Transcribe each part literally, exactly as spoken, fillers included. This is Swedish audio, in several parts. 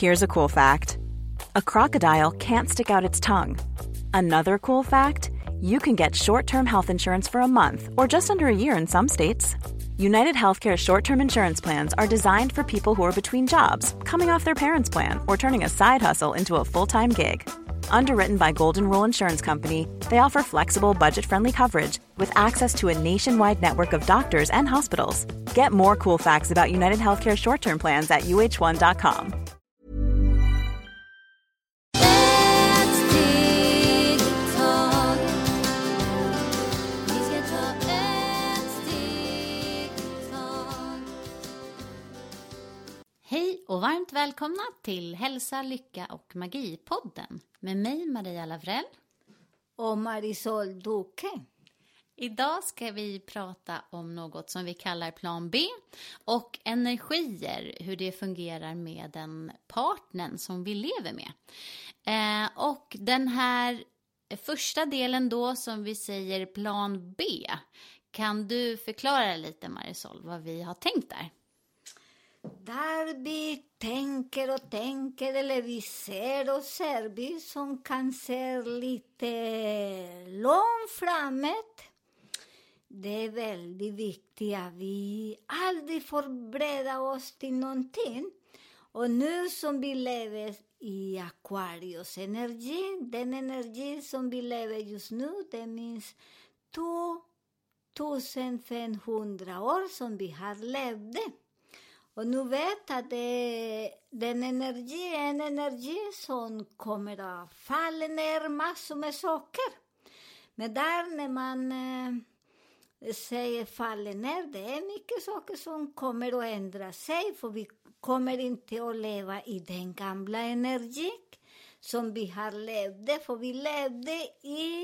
Here's a cool fact. A crocodile can't stick out its tongue. Another cool fact, you can get short-term health insurance for a month or just under a year in some states. United Healthcare short-term insurance plans are designed for people who are between jobs, coming off their parents' plan, or turning a side hustle into a full-time gig. Underwritten by Golden Rule Insurance Company, they offer flexible, budget-friendly coverage with access to a nationwide network of doctors and hospitals. Get more cool facts about United Healthcare short-term plans at u h one dot com. Hej och varmt välkomna till Hälsa, Lycka och Magi-podden med mig Maria Lavrell och Marisol Duque. Idag ska vi prata om något som vi kallar plan B och energier, hur det fungerar med den partnern som vi lever med. Eh, och den här första delen då som vi säger plan B, kan du förklara lite Marisol vad vi har tänkt där? Där vi tänker och tänker, eller vi ser och ser, vi som kan se lite långt framåt. Det är väldigt viktigt att vi aldrig förbereder oss till någonting. Och nu som vi lever i Aquarius energi, den energi som vi lever just nu, det minns två tusen femhundra år som vi har levt. Och nu vet att det, den energi är en energi som kommer att falla ner massor med saker. Men där när man eh, säger falla ner, det är mycket saker som kommer att ändra sig. För vi kommer inte att leva i den gamla energin som vi har levt. För vi levde i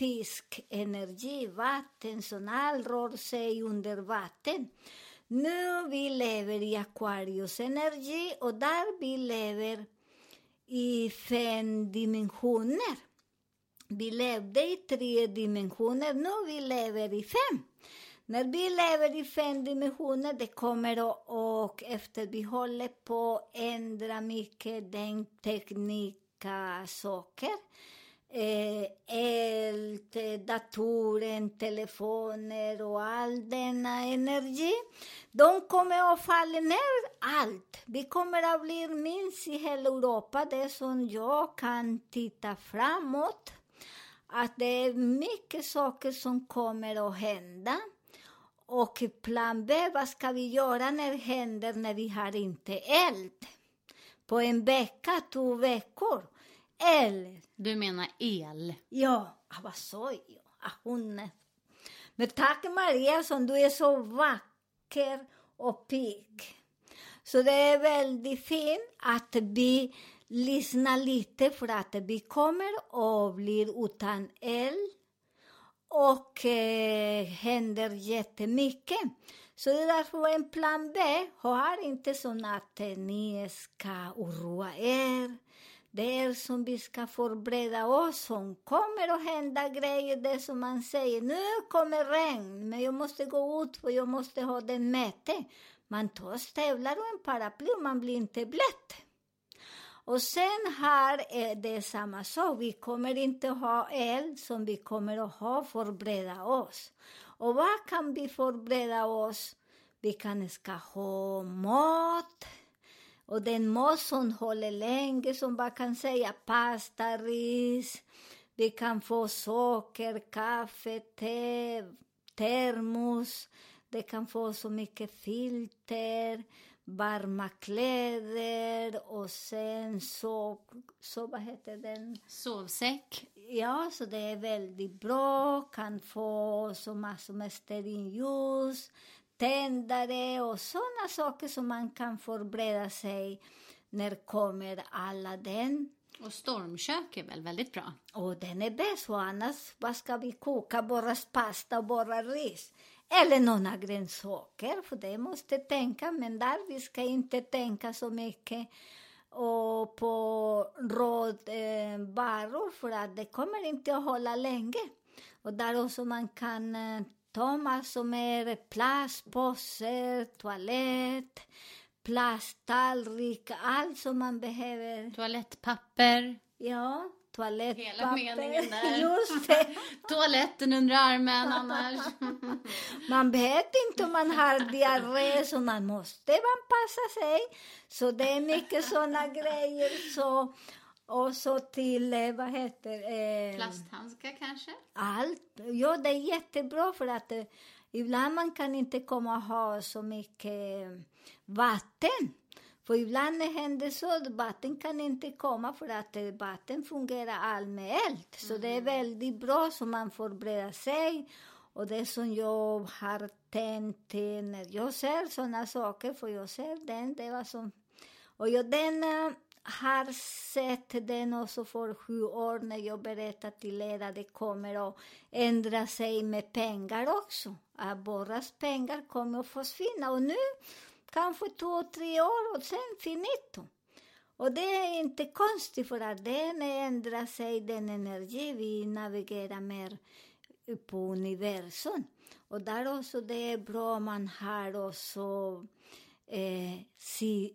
fiskenergi, vatten som all rör sig under vatten. Nu vi lever i Aquarius energi och där vi lever i fem dimensioner. Vi levde i tre dimensioner, nu vi lever i fem. När vi lever i fem dimensioner, det kommer att, och efter vi håller på att ändra mycket den tekniska saker. Eh, el, datorer, telefoner och all denna energi. De kommer att falla ner allt. Vi kommer att bli minst i hela Europa. Det som jag kan titta framåt. Att det är mycket saker som kommer att hända. Och plan B, vad ska vi göra när det händer när vi har inte eld? På en vecka, två veckor. El. Du menar el? Ja, vad sa jag? Hon. Men tack Maria som du är så vacker och pigg. Så det är väldigt fint att vi lyssnar lite för att vi kommer och blir utan el. Och eh, händer jättemycket. Så det är därför en plan B har inte så att ni ska oroa er. Det är som vi ska förbereda oss, som kommer att hända grejer, det som man säger, nu kommer regn, men jag måste gå ut för jag måste ha den mäte. Man tar stövlar och en paraply och man blir inte blöt. Och sen här är det samma sak, vi kommer inte ha eld som vi kommer att ha förbereda oss. Och vad kan vi förbereda oss? Vi kan ska ha mat. Och den mat som håller länge, som man kan säga pasta, ris. Vi kan få socker, kaffe, te, termos. Det kan få så mycket filter, varma kläder och sen så, så vad heter den? Sovsäck. Ja, så det är väldigt bra. Kan få så massor med stearinljus, tändare och sådana saker som man kan förbereda sig när kommer alla den. Och stormkök är väl väldigt bra? Och den är bäst, och annars vad ska vi koka? Bara pasta och bara ris. Eller några grönsaker, för det måste tänka. Men där vi ska inte tänka så mycket och på råd eh, varor, för att det kommer inte att hålla länge. Och där också man kan eh, ta massor med plastpåsar, toalett, plasttallrik, allt som man behöver. Toalettpapper. Ja, toalettpapper. Hela meningen där. Just det. Toaletten under armen annars. Man vet inte om man har diarré, så man måste anpassa sig. Så det är mycket sådana grejer. Så, och så till, vad heter eh, plasthandskar kanske? Allt. Ja, det är jättebra för att eh, ibland man kan inte komma och ha så mycket vatten. För ibland händer så att vatten kan inte komma för att vatten fungerar all med eld. Så mm. det är väldigt bra så man förbereder sig. Och det som jag har tänkt när jag ser sådana saker, för jag ser den, det var som... Och jag den uh, har sett den också för sju år när jag berättade till er att det kommer att ändra sig med pengar också. Att borras pengar kommer att försvinna. Och nu... kanske två, tre år och sen finito. Och det är inte konstigt för att den ändrar sig, den energi vi navigerar mer på universum. Och där också det är bra man har också eh, si,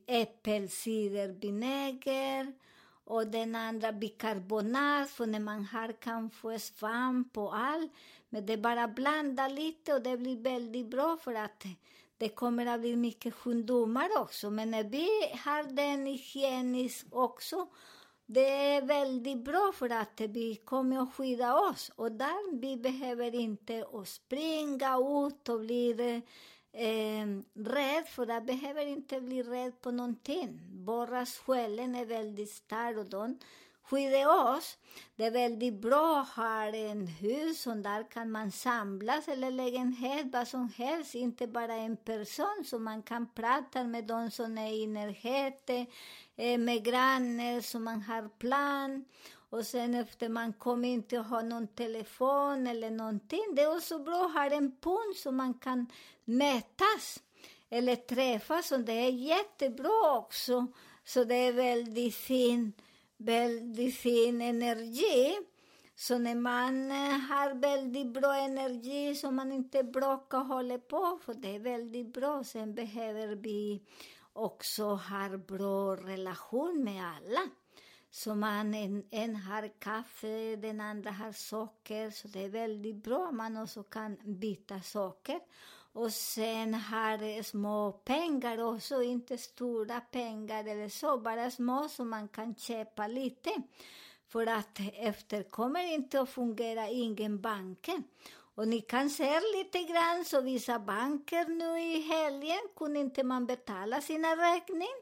äppelcidervinäger och den andra bikarbonat, för när man har kanske svamp och allt. Men det bara blanda lite och det blir väldigt bra för att det kommer att bli mycket sjukdomar också. Men när vi har den hygieniskt också, det är väldigt bra för att vi kommer att skydda oss. Och där vi behöver inte att springa ut och bli eh, rädd. För att behöver inte bli rädd på någonting. Bara själen är väldigt stark och de skyddar oss. Det är väldigt bra att ha en hus och där kan man samlas eller lägenhet, vad som helst. Inte bara en person, så man kan prata med de som är i närheten, med grannar som man har plan. Och sen efter man kommer inte att ha någon telefon eller någonting. Det är också bra att ha en punkt så man kan mätas eller träffas. Och det är jättebra också. Så det är väldigt fint. Väldigt fin energi. Så när man har väldigt bra energi så man inte bråkar och håller på. För det är väldigt bra. Sen behöver vi också ha bra relation med alla. Så man en, en har kaffe, den andra har socker. Så det är väldigt bra. Man också kan byta socker. Och sen har små pengar också, inte stora pengar eller så, bara små som man kan köpa lite. För att efter kommer inte att fungera ingen banken. Och ni kan se lite grann så vissa banker nu i helgen kunde inte man betala sina räkningar.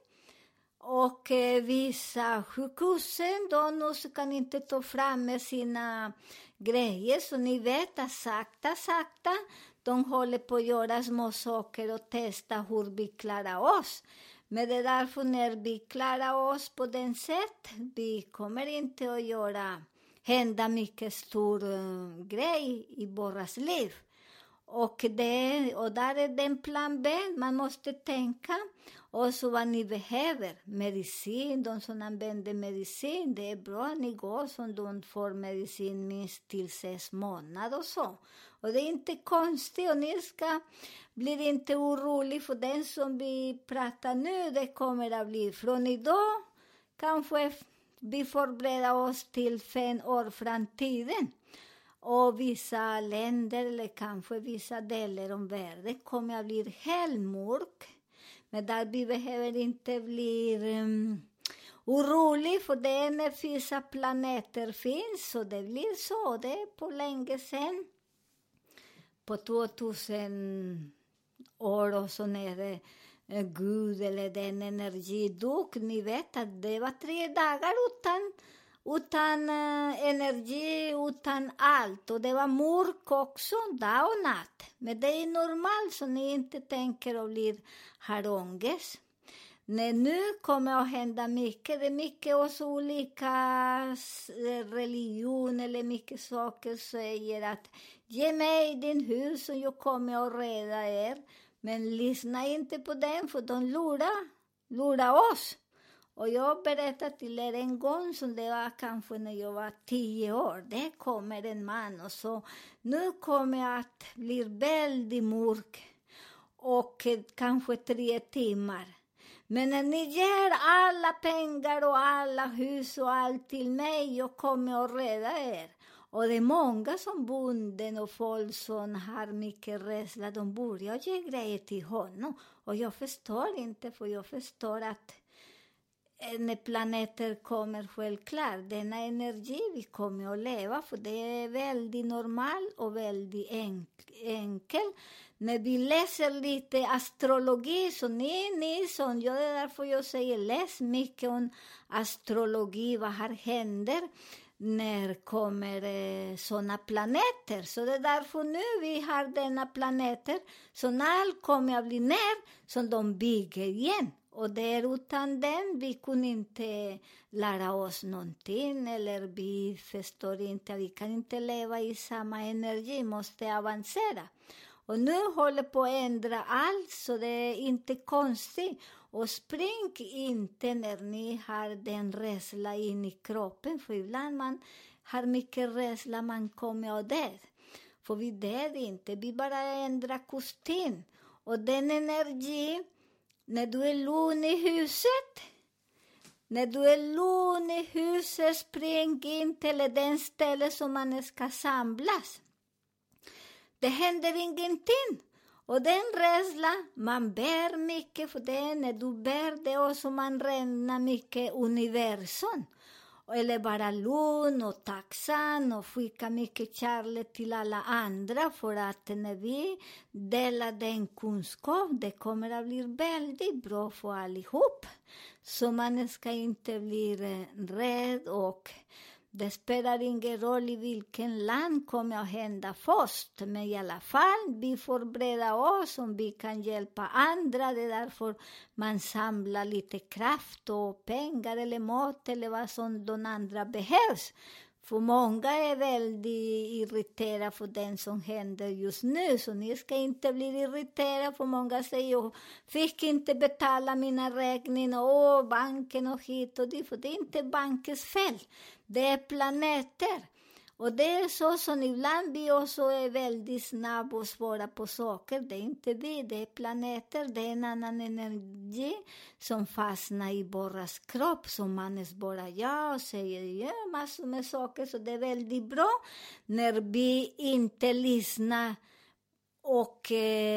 Och eh, vissa sjukhusen, de också kan inte ta fram med sina grejer. Så ni vet att sakta, sakta, de håller på att göra små saker och testa hur vi klarar oss. Men det är därför när vi klarar oss på den sätt, vi kommer inte att göra, hända mycket stor uh, grej i våras liv. Och, det, och där är den plan B, man måste tänka. Och så vad ni behöver, medicin, de som använder medicin, det är bra att ni går som de får medicin minst till sex månader och så. Och det är inte konstigt och ni ska bli inte orolig för den som vi pratar nu, det kommer att bli från idag. Kanske vi förbereder oss till fem år framtiden. Och vissa länder eller kanske vissa delar av världen kommer att bli helt mörk. Men där vi behöver inte bli um, orolig för det när vissa planeter finns. Så det blir så, det är på länge sedan. På tvåtusen år och så när det uh, Gud eller den energi dog. Ni vet att det var tre dagar utan, utan uh, energi, utan allt. Och det var mörk också, dag och natt. Men det är normalt så ni inte tänker och blir har ångest. När nu kommer att hända mycket, det är mycket också olika religion eller mycket saker säger att ge mig din hus och jag kommer att rädda er. Men lyssna inte på den för de lurar, lurar oss. Och jag berättade till er en gång som det var kanske när jag var tio år. Det kommer en man och så nu kommer jag att bli väldigt mörk. Och kanske tre timmar. Men när ni ger alla pengar och alla hus och allt till mig, jag kommer att rädda er. Och det är många som bonden och folk som har mycket rädsla, de börjar ge grejer till honom. Och jag förstår inte, för jag förstår att när planeter kommer självklart, denna energi vi kommer att leva, för det är väldigt normal och väldigt enk- enkel. När vi läser lite astrologi, så ni, ni som jag, det är därför jag säger läs mycket om astrologi, vad här händer när kommer eh, sådana planeter. Så det är därför nu vi har denna planeter, så när allt kommer att bli ner, så de bygger igen. Och där utan den, vi kunde inte lära oss någonting, eller vi förstår inte, vi kan inte leva i samma energi, måste avancera. Och nu håller på att ändra allt, så det är inte konstigt. Och spring inte när ni har den rädsla in i kroppen, för ibland man har mycket rädsla, man kommer att dö. För vi dör inte, vi bara ändrar kostym. Och den energi, när du är lugn i huset, när du är lugn i huset, spring in till den ställe som man ska samlas. Det händer ingenting. Och den rädsla, man bär mycket för det. När du bär det också, man räknar mycket universum. Eller bara lugn och tacksam och skicka mycket kärlek till alla andra. För att när vi delar den kunskap, det kommer att bli väldigt bra för allihop. Så man ska inte bli rädd, och det spelar ingen roll i vilken land kommer att hända först. Men i alla fall, vi förbereder oss om vi kan hjälpa andra. Det är därför man samlar lite kraft och pengar eller mat eller vad som de andra behövs. För många är väldigt irriterade för den som händer just nu. Så ni ska inte bli irriterade, för många säger jag fick inte betala mina räkningar. Åh, banken och hit och dit. För det är inte bankens fel. Det är planeter. Och det är så som ibland vi också är väldigt snabba och svåra på saker. Det är inte vi, det är planeter. Det är en annan energi som fastnar i våras kropp. Som man bara ja och säger ja, massor med saker. Så det är väldigt bra när vi inte lyssnar och,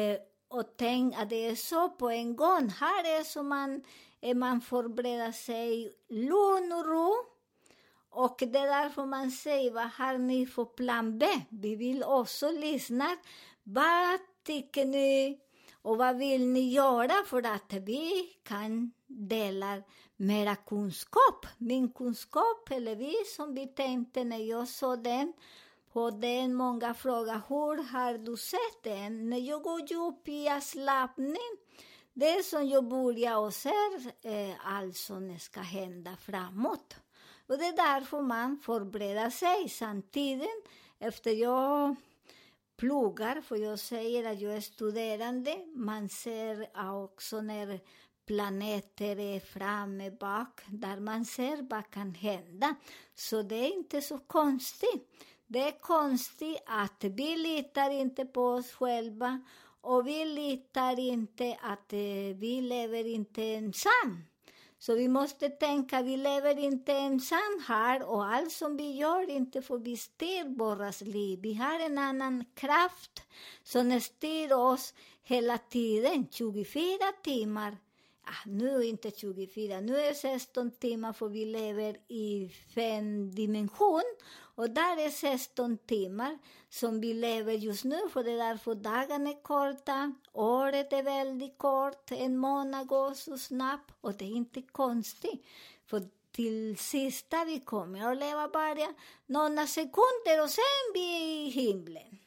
och tänker att det är så på en gång. Här är så man, man förbereder sig lugn och ro. Och det är därför man säger, vad har ni för plan B? Vi vill också lyssna. Vad tycker ni och vad vill ni göra för att vi kan dela mera kunskap? Min kunskap, eller vi som vi tänkte när jag såg den. Och den många frågar, hur har du sett den? När jag går upp i avslappning, det är som jag börjar och ser eh, allt som ska hända framåt. Och det är därför man förbereder sig samtidigt. Efter jag pluggar, för jag säger att jag är studerande. Man ser också när planeter är framme bak, där man ser vad kan hända. Så det är inte så konstigt. Det är konstigt att vi litar inte på oss själva. Och vi litar inte att vi lever inte ensam. Så vi måste tänka, vi lever inte ensam här, och allt som vi gör inte får vi styr våras liv. Vi har en annan kraft som styr oss hela tiden, tjugofyra timmar. Ah, nu inte tjugofyra, nu är sexton timmar, för vi lever i fem dimension. Och där är sexton timmar som vi lever just nu, för det är därför dagarna är korta, året är väldigt kort, en månad går så snabbt, och det är inte konstigt. För till sista vi kommer att leva bara några sekunder, och sen vi är i himlen.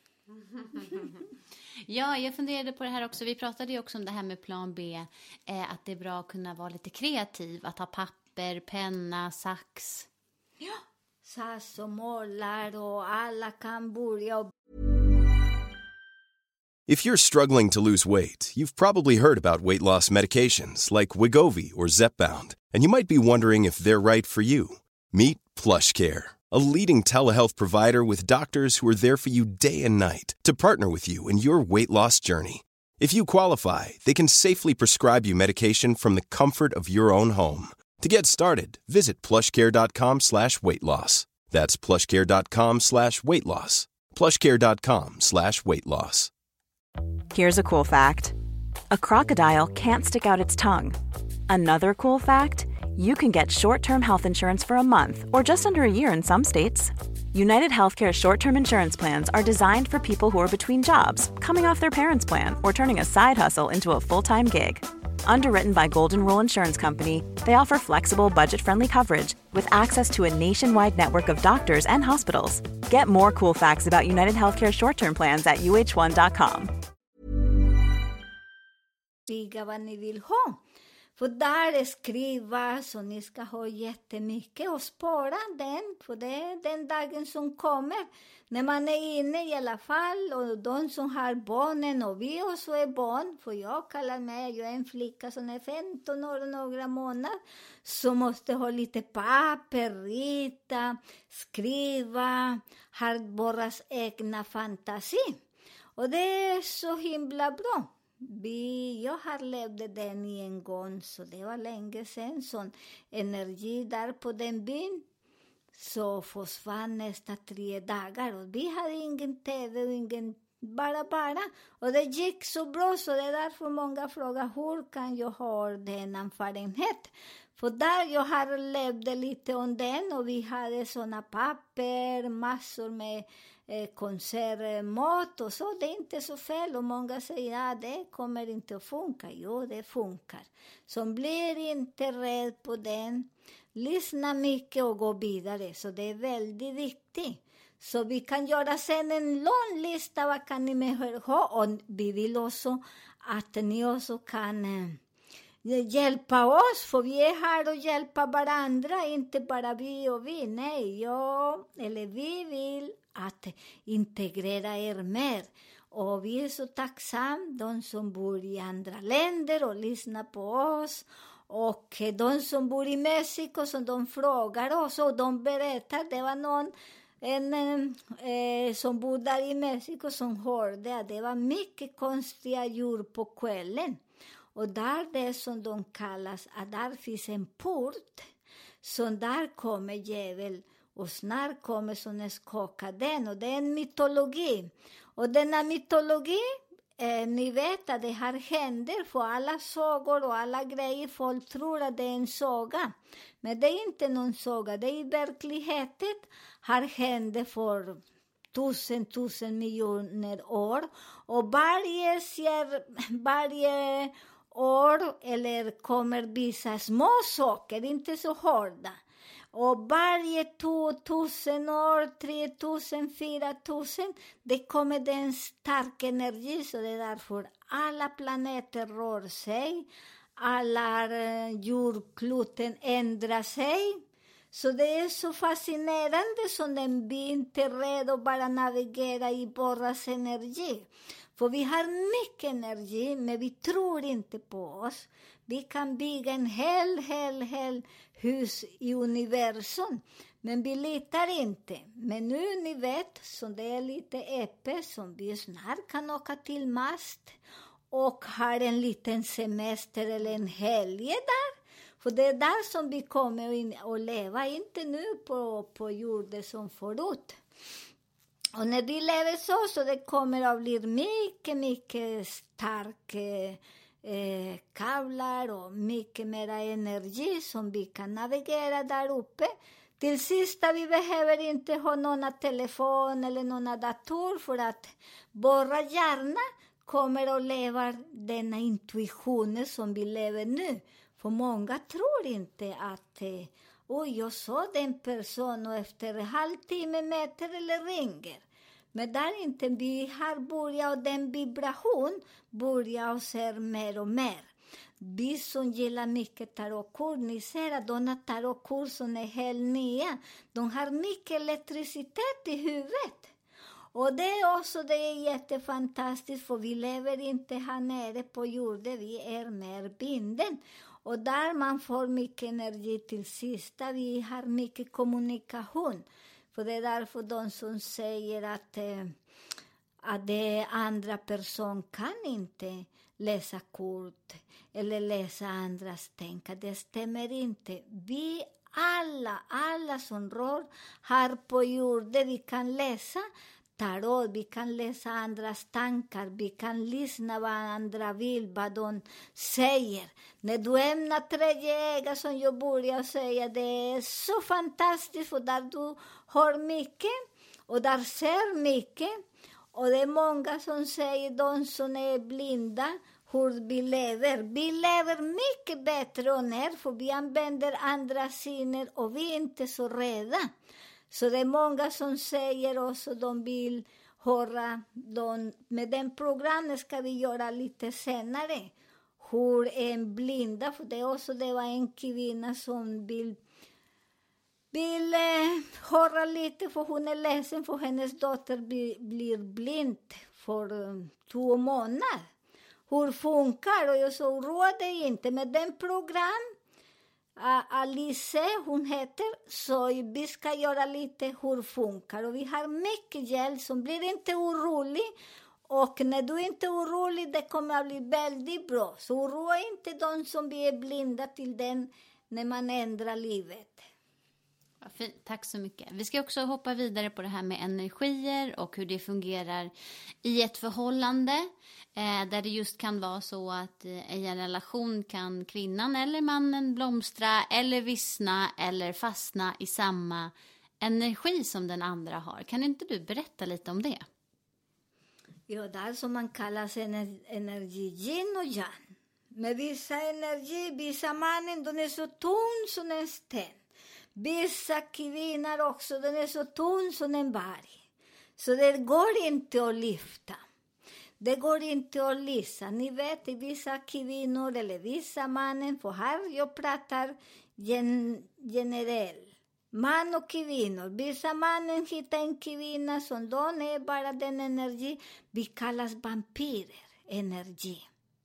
Ja, jag funderade på det här också. Vi pratade ju också om det här med plan B. Eh, att det är bra att kunna vara lite kreativ. Att ha papper, penna, sax. Ja, sax och målar, och alla kan börja. If you're struggling to lose weight, you've probably heard about weight loss medications like Wegovy or Zepbound. And you might be wondering if they're right for you. Meet PlushCare, a leading telehealth provider with doctors who are there for you day and night to partner with you in your weight loss journey. If you qualify, they can safely prescribe you medication from the comfort of your own home. To get started, visit plushcare.com slash weight loss. That's plushcare.com slash weight loss. plushcare.com slash weight loss. Here's a cool fact. A crocodile can't stick out its tongue. Another cool fact, you can get short-term health insurance for a month or just under a year in some states. United Healthcare short-term insurance plans are designed for people who are between jobs, coming off their parents' plan, or turning a side hustle into a full-time gig. Underwritten by Golden Rule Insurance Company, they offer flexible, budget-friendly coverage with access to a nationwide network of doctors and hospitals. Get more cool facts about United Healthcare short-term plans at u h one dot com. Diga vad ni vill ha. För där skriva så ni ska ha jättemycket och spara den. För det är den dagen som kommer. När man är inne i alla fall. Och de som har barnen och vi också är barn. För jag kallar mig, jag är en flicka som är femton år och några månader. Så måste ha lite papper, rita, skriva. Har bara egna fantasi. Och det är så himla bra. Vi, jag har levt den i en gång, så det var länge sedan. Sån energi där på den byn. Så försvann nästan tre dagar. Och vi hade ingen tv och ingen, bara bara. Och det gick så bra, så det är därför många frågar hur kan jag ha den erfarenhet. För där jag har levt lite om den och vi hade såna papper, massor med eh, konservmat och så. Det är inte så fel och många säger att ja, det kommer inte att funka. Jo, det funkar. Så blir inte rädd på den. Lyssna mycket och gå vidare. Så det är väldigt viktigt. Så vi kan göra sen en lång lista vad kan ni med ha. Och vi vill också att ni också kan eh, hjälpa oss. För vi är här och hjälpa varandra. Inte bara vi och vi. Nej, jag eller vi vill att integrera er mer. Och vi är så tacksamma. De som bor i andra länder och lyssnar på oss. Och de som bor i Mexiko som de frågar oss och de berättar. Det var någon en, eh, som bor där i Mexiko som hörde att det var mycket konstiga djur på kvällen. Och där det som de kallas att där finns en port. Så där kommer djävul och snart kommer som skaka den. Och det är en mytologi. Och denna mytologi, eh, ni vet att det här händer för alla sagor och alla grejer. Folk tror att det är en saga. Men det är inte någon saga. Det är i verkligheten har hänt för tusen, tusen miljoner år. Och varje, ser, varje år eller kommer vissa små saker, inte så hårda. Och varje tusen år, tre tusen, fyra tusen, det kommer det en stark energi. Så det är därför alla planeter rör sig. Alla jordkloten ändrar sig. Så det är så fascinerande som den blir inte rädd att bara navigera i borras energi. För vi har mycket energi, men vi tror inte på oss. Vi kan bygga en hel, hel, hel hus i universum. Men vi litar inte. Men nu ni vet, så det är lite öppet som vi snart kan åka till Mast. Och har en liten semester eller en helg där. För det är där som vi kommer in och leva. Inte nu på, på jorden som förut. Och när vi lever så, så det kommer att bli mycket, mycket stark eh, kablar och mycket mer energi som vi kan navigera där uppe. Till sist vi behöver inte ha någon telefon eller någon dator för att våra hjärna kommer att leva denna intuitionen som vi lever nu. För många tror inte att eh, oj, jag såg den person och efter en halvtimme mäter eller ringer. Men där inte vi har börjat och den vibration börjar och ser mer och mer. Vi som gillar mycket tarotkurs, ni ser att de tarotkurs som är helt nya, de har mycket elektricitet i huvudet. Och det är också det är jättefantastiskt för vi lever inte här nere på jorden, vi är mer binden. Och där man får mycket energi till sista, vi har mycket kommunikation. För det är därför de som säger att, eh, att det andra person kan inte läsa kort eller läsa andras tankar. Det stämmer inte. Vi alla, alla som rör här på jorden, vi kan läsa tarot, vi kan läsa andras tankar, vi kan lyssna vad andra vill, vad de säger. När du ämnar tredje öga, som jag börjar säga, det är så fantastiskt, för där du hör mycket och där ser mycket. Och det är många som säger, de som är blinda, hur vi lever. Vi lever mycket bättre och när, för vi använder andra sinnen och vi är inte så rädda. Så det är många som säger också, de vill höra, de, med den programmet ska vi göra lite senare, hur en blinda, för det är också, det var en kvinna som vill, vill eh, höra lite, för hon är ledsen, för hennes dotter blir, blir blind för um, två månader. Hur funkar? Och jag sa, oroa dig inte med den program. Alice, hon heter, så vi ska göra lite hur funkar. Och vi har mycket hjälp som blir inte orolig. Och när du inte är orolig, det kommer att bli väldigt bra. Så oroa inte de som vi är blinda till den när man ändrar livet. Ja, fint. Tack så mycket. Vi ska också hoppa vidare på det här med energier och hur det fungerar i ett förhållande. Eh, där det just kan vara så att eh, i en relation kan kvinnan eller mannen blomstra eller vissna eller fastna i samma energi som den andra har. Kan inte du berätta lite om det? Ja, det är som man kallar ener- energi, yin och yang. Med vissa energi, vissa mannen, de är så tung som en sten. Vissa kvinnor också, den är så tung som en berg. Så det går inte att lyfta. Det går inte att lysa. Ni vet, i vissa kvinnor eller vissa mannen, för här jag pratar gen, generellt. Man och kvinnor. Vissa mannen hittar en kvinna som de är bara den energi. Vi kallas vampyrer, energi.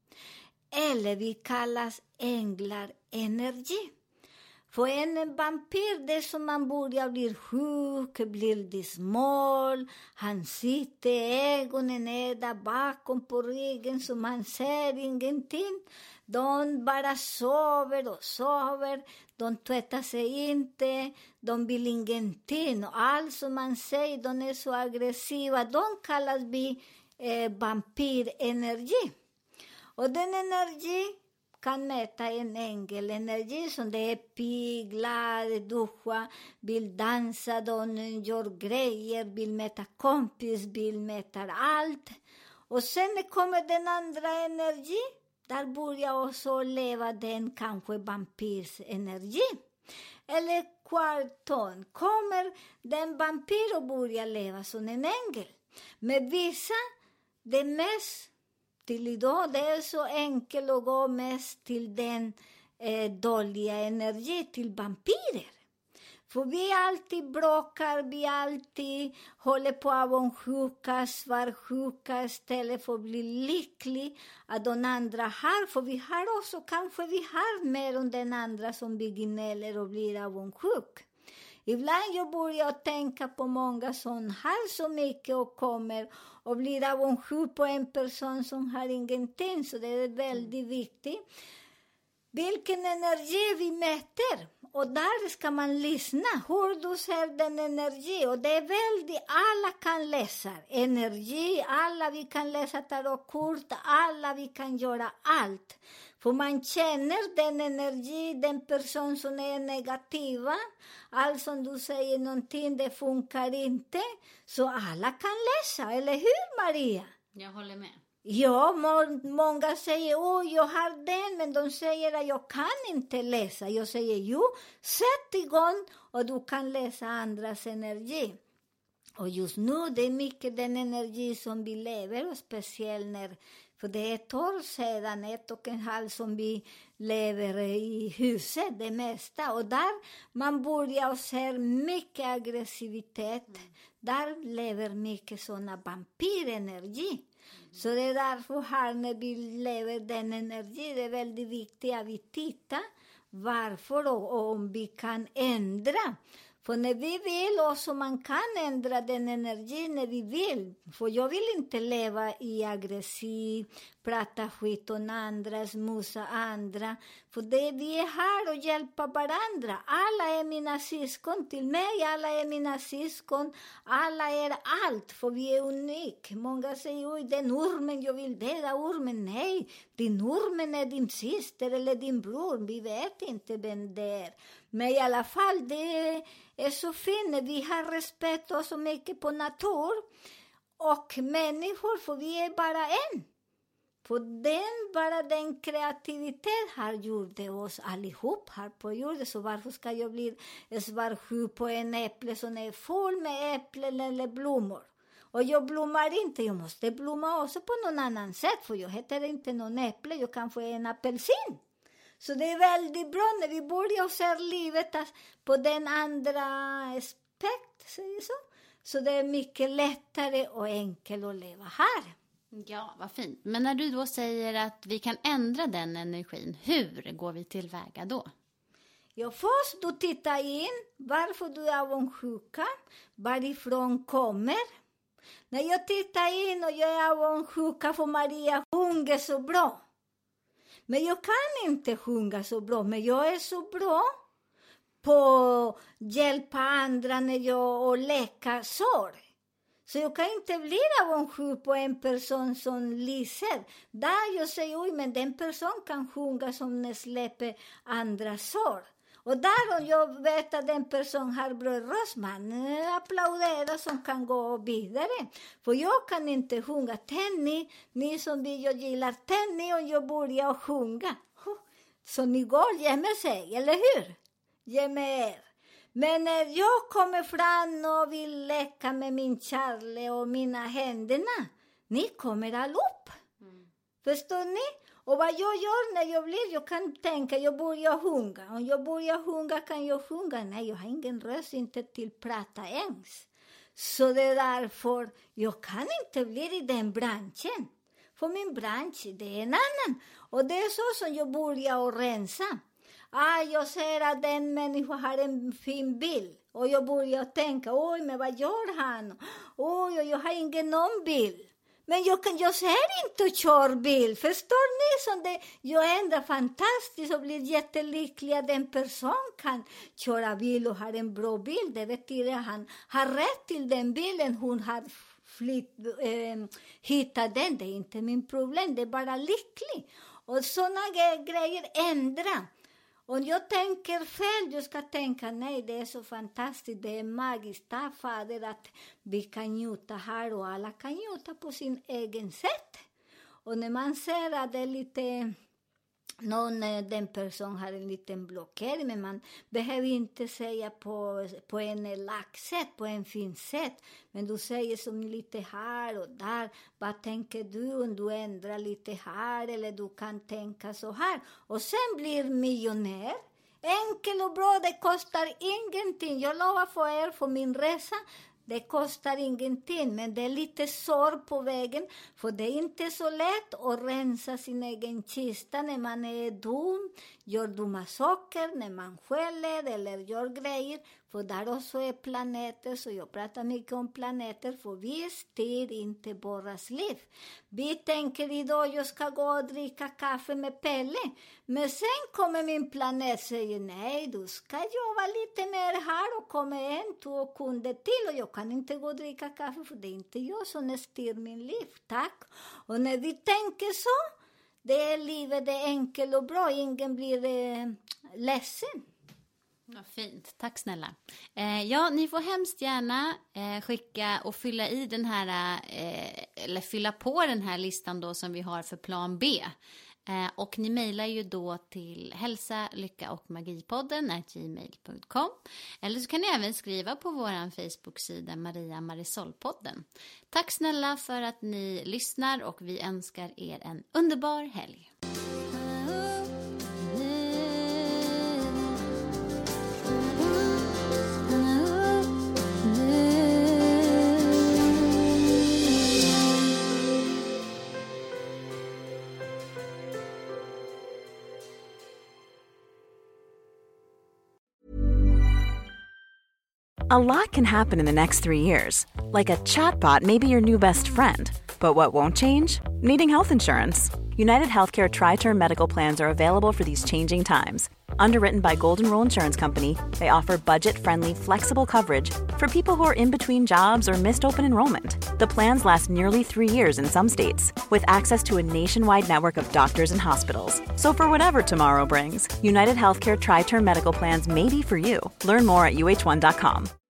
Eller vi kallas änglar, energi. För en vampyr, det är som man börjar bli sjuk, blir lite smal. Han sitter, ögonen är där bakom på ryggen, så man ser ingenting. De bara sover och sover. De tvättar sig inte. De vill ingenting. Och allt som man säger, de är så aggressiva. De kallas vi eh, vampyrenergi. Och den energi kan mäta en ängelenergi som det är pigg, glad, duscha, vill dansa, de gör grejer, vill mäta kompis, vill mäta allt. Och sen kommer den andra energi, där börjar också leva den kanske vampyrsenergi. Eller kvarton, kommer den vampyr och börjar leva som en ängel. Men vissa, det mest till idag, det är så enkelt att gå mest till den eh, dåliga energi, till vampyrer. För vi alltid bråkar, vi alltid håller på avundsjuka, svarsjuka istället för att bli lycklig att de andra har. För vi har också, kanske vi har mer än den andra som vi gnäller och blir avundsjuk. Ibland jag börjar tänka på många som har så mycket och kommer och blir avundsjuk på en person som har ingenting. Så det är väldigt viktigt. Vilken energi vi mäter. Och där ska man lyssna. Hur du ser den energi. Och det är väldigt, alla kan läsa energi. Alla vi kan läsa tarotkort. Alla vi kan göra allt. För man känner den energi, den person som är negativa. Allt som du säger någonting, det funkar inte. Så alla kan läsa, eller hur Maria? Jag håller med. Ja, må, många säger, åh oh, jag har den, men de säger att jag kan inte läsa. Jag säger, jo, sätt igång och du kan läsa andras energi. Och just nu, det är mycket den energi som vi lever, och speciellt när, för det är ett år sedan, ett och en halv som vi lever i huset, det mesta. Och där man börjar se mycket aggressivitet, mm. där lever mycket sådana vampyrenergi. Mm. Så det är därför här när vi lever den energi, det är väldigt viktigt att vi tittar varför och om vi kan ändra. För när vi vill också man kan ändra den energin när vi vill. För jag vill inte leva i aggressiv, prata skit om andra, smusa andra. För det, vi är här och hjälpa varandra. Alla är mina syskon till mig, alla är mina syskon. Alla är allt, för vi är unika. Många säger, oj den ormen, jag vill döda ormen. Nej, din ormen är din syster eller din bror. Vi vet inte vem det är. Men i alla fall, det är så fint. Vi har respekt och så mycket på natur. Och människor, för vi är bara en. För den, bara den kreativitet har gjort oss allihop här på jorden. Så varför ska jag bli svartsjuk på en äpple som är full med äpplen eller blommor? Och jag blommar inte, jag måste blomma också på någon annan sätt. För jag heter inte någon äpple, jag kan få en apelsin. Så det är väldigt bra när vi börjar se livet på den andra aspekt, säger så. Så det är mycket lättare och enkelt att leva här. Ja, vad fint. Men när du då säger att vi kan ändra den energin, hur går vi tillväga då? Ja, först du tittar in varför du är avundsjuka, varifrån kommer. När jag tittar in och jag är avundsjuka för Maria sjunger så bra. Men jag kan inte sjunga så bra, men jag är så bra på att hjälpa andra när jag och läka sorg. Så jag kan inte bli avundsjuk på en person som lyser. Där jag säger, oj, men den person kan sjunga som när släpper andra sorg. Och där om jag vet att den person har bra röst, man applåderar som kan gå vidare. För jag kan inte sjunga. Tänni, ni som vill, jag gillar tänni och jag börjar sjunga. Så ni går, ge mig sig, eller hur? Ge mig er. Men när jag kommer fram och vill leka med min kärlek och mina händerna, ni kommer allop. Mm. Förstår ni? Och vad jag gör när jag blir, jag kan tänka, jag börjar sjunga. Om jag börjar sjunga kan jag sjunga. Nej, jag har ingen röst, inte till prata ens. Så det är därför jag kan inte bli i den branschen. För min bransch, det är en annan. Och det är så som jag börjar att rensa. Ah, jag ser att den människan har en fin bild. Och jag börjar tänka, oj, men vad gör han? Oj, jag har ingen någon bild. Men jag, kan, jag ser inte att köra bil. Förstår ni? Som det, jag ändrar fantastiskt och blir jättelycklig att en person kan köra bil och ha en bra bil. Det betyder att han har rätt till den bilen. Hon har flytt, eh, hittat den. Det är inte min problem. Det är bara lycklig. Och sådana grejer ändrar. Om jag tänker fel, jag ska tänka, nej, det är så fantastiskt, det är magiskt, tack Fader, att vi kan njuta här och alla kan njuta på sin egen sätt. Och när man ser att det är lite, någon, den person har en liten blockering, men man behöver inte säga på, på en elak sätt, på en fin sätt. Men du säger som lite här och där, vad tänker du om du ändrar lite här, eller du kan tänka så här. Och sen blir miljonär. Enkel och bra, det kostar ingenting. Jag lovar för er, för min resa, det kostar ingenting, men det är lite sorg på vägen. För det är inte så lätt att rensa sin egen kista när man är dum, gör dumma saker, när man skäller eller gör grejer. För där också är planeter, så jag pratar mycket om planeter, för vi styr inte våras liv. Vi tänker idag jag ska gå och dricka kaffe med Pelle. Men sen kommer min planet och säger, nej, du ska jobba lite mer här och kommer en, två kunder till. Och jag kan inte gå och dricka kaffe, för det är inte jag som styr min liv, tack. Och när vi tänker så, det är livet, det är enkelt och bra, ingen blir eh, ledsen. Vad fint, tack snälla. Eh, ja, ni får hemskt gärna eh, skicka och fylla i den här, eh, eller fylla på den här listan då som vi har för plan B. Eh, och ni mejlar ju då till hälsa, lycka och magipodden at gmail punkt com. Eller så kan ni även skriva på vår Facebook-sida Maria Marisol-podden. Tack snälla för att ni lyssnar och vi önskar er en underbar helg. A lot can happen in the next three years. Like a chatbot may be your new best friend. But what won't change? Needing health insurance. United Healthcare Tri-Term Medical Plans are available for these changing times. Underwritten by Golden Rule Insurance Company, they offer budget-friendly, flexible coverage for people who are in between jobs or missed open enrollment. The plans last nearly three years in some states, with access to a nationwide network of doctors and hospitals. So for whatever tomorrow brings, United Healthcare Tri-Term Medical Plans may be for you. Learn more at U H one dot com.